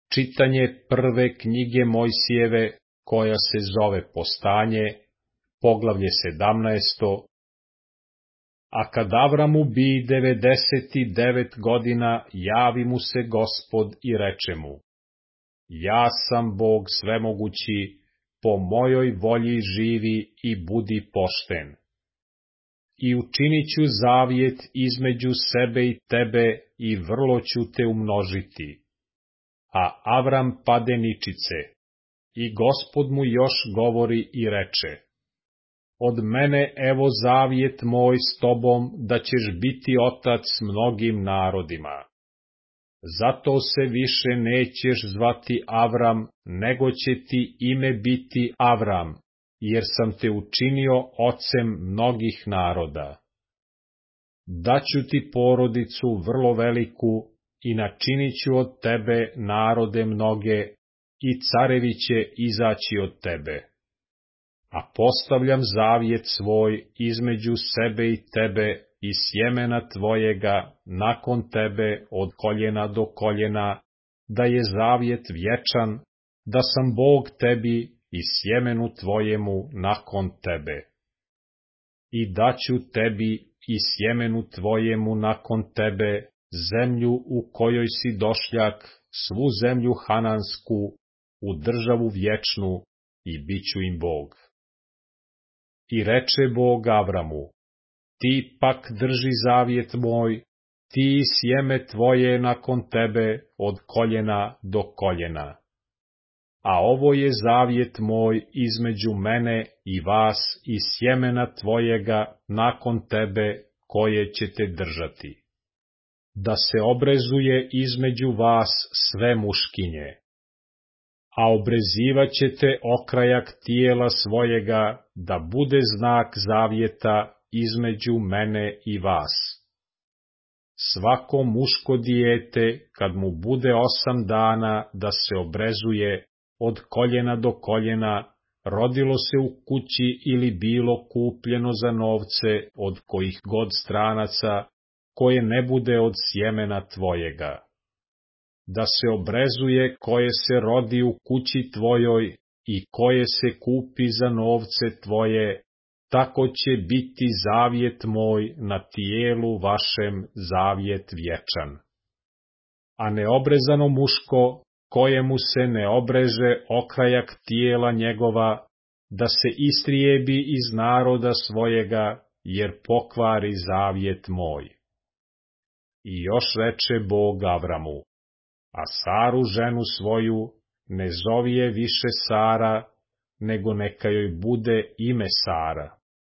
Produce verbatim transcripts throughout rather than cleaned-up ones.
Čitanje prve knjige Mojsijeve, koja se zove Postanje, poglavlje sedamnaesto. A kad Avramu bi devedeset devet godina, javi mu se Gospod i reče mu: Ja sam Bog svemogući, po mojoj volji živi i budi pošten. I učinit ću zavjet između sebe i tebe i vrlo ću te umnožiti. A Avram pade ničice, i Gospod mu još govori i reče: Od mene evo zavjet moj s tobom, da ćeš biti otac mnogim narodima. Zato se više nećeš zvati Avram, nego će ti ime biti Avram, jer sam te učinio ocem mnogih naroda. Daću ti porodicu vrlo veliku i načinit ću od tebe narode mnoge i carevi će izaći od tebe. A postavljam zavjet svoj između sebe i tebe i sjemena tvojega nakon tebe od koljena do koljena, da je zavjet vječan, da sam Bog tebi i sjemenu tvojemu nakon tebe. I daću tebi i sjemenu tvojemu nakon tebe zemlju u kojoj si došljak, svu zemlju hanansku, u državu vječnu, i bit ću im Bog. I reče Bog Avramu: Ti pak drži zavjet moj, ti i sjeme tvoje nakon tebe od koljena do koljena. A ovo je zavjet moj između mene i vas i sjemena tvojega nakon tebe, koje ćete držati. Da se obrezuje između vas sve muškinje. A obrezivat ćete okrajak tijela svojega, da bude znak zavjeta između mene i vas. Svako muško dijete, kad mu bude osam dana da se obrezuje, od koljena do koljena, rodilo se u kući ili bilo kupljeno za novce od kojih god stranaca, koje ne bude od sjemena tvojega. Da se obrezuje koje se rodi u kući tvojoj i koje se kupi za novce tvoje, tako će biti zavjet moj na tijelu vašem zavjet vječan. A neobrezano muško, kojemu se ne obreže okrajak tijela njegova, da se istrijebi iz naroda svojega, jer pokvari zavjet moj. I još reče Bog Avramu: A Saru ženu svoju ne zovi je više Sara, nego neka joj bude ime Sara.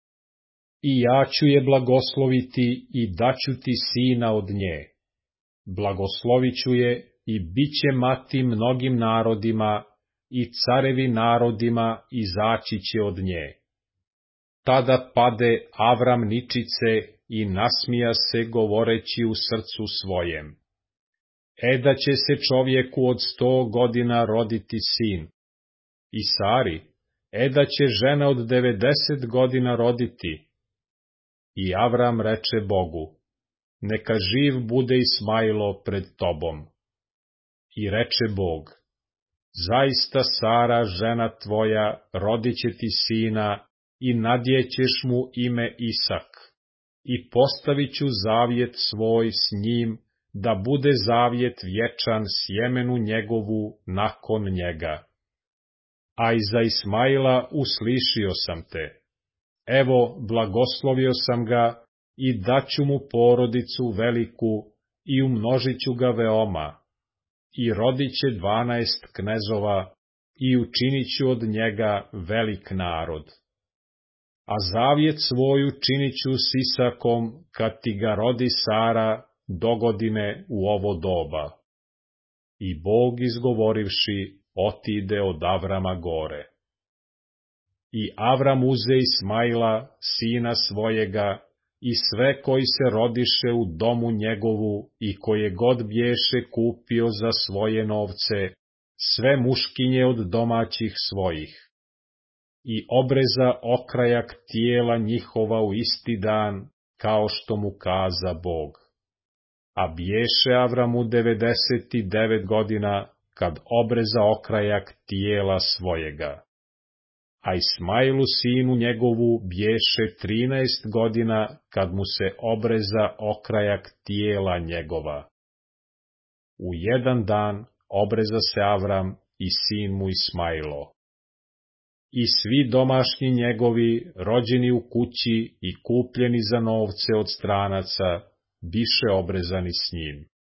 I ja ću je blagosloviti i daću ti sina od nje. Blagoslovit ću je i bit će mati mnogim narodima i carevi narodima izaći će od nje. Tada pade Avram ničice i nasmija se govoreći u srcu svojem: E da će se čovjeku od sto godina roditi sin. I Sari, e da će žena od devedeset godina roditi. I Avram reče Bogu: Neka živ bude Ismailo pred tobom. I reče Bog: Zaista Sara, žena tvoja, rodit će ti sina i nadjećeš mu ime Isak. I postavit ću zavjet svoj s njim, da bude zavjet vječan sjemenu njegovu nakon njega. A i za Ismaila uslišio sam te. Evo, blagoslovio sam ga i daću mu porodicu veliku i umnožit ću ga veoma. I rodit će dvanaest knezova i učinit ću od njega velik narod. A zavjet svoj učinit ću s Isakom, kad ti ga rodi Sara, dogodine u ovo doba. I Bog izgovorivši, otide od Avrama gore. I Avram uze Ismaila, sina svojega, i sve koji se rodiše u domu njegovu i koje god bješe kupio za svoje novce, sve muškinje od domaćih svojih. I obreza okrajak tijela njihova u isti dan, kao što mu kaza Bog. A bješe Avramu devedeset devet godina, kad obreza okrajak tijela svojega. A Ismailu sinu njegovu bješe trinaest godina, kad mu se obreza okrajak tijela njegova. U jedan dan obreza se Avram i sin mu Ismailo. I svi domašnji njegovi, rođeni u kući i kupljeni za novce od stranaca, biše obrezani s njim.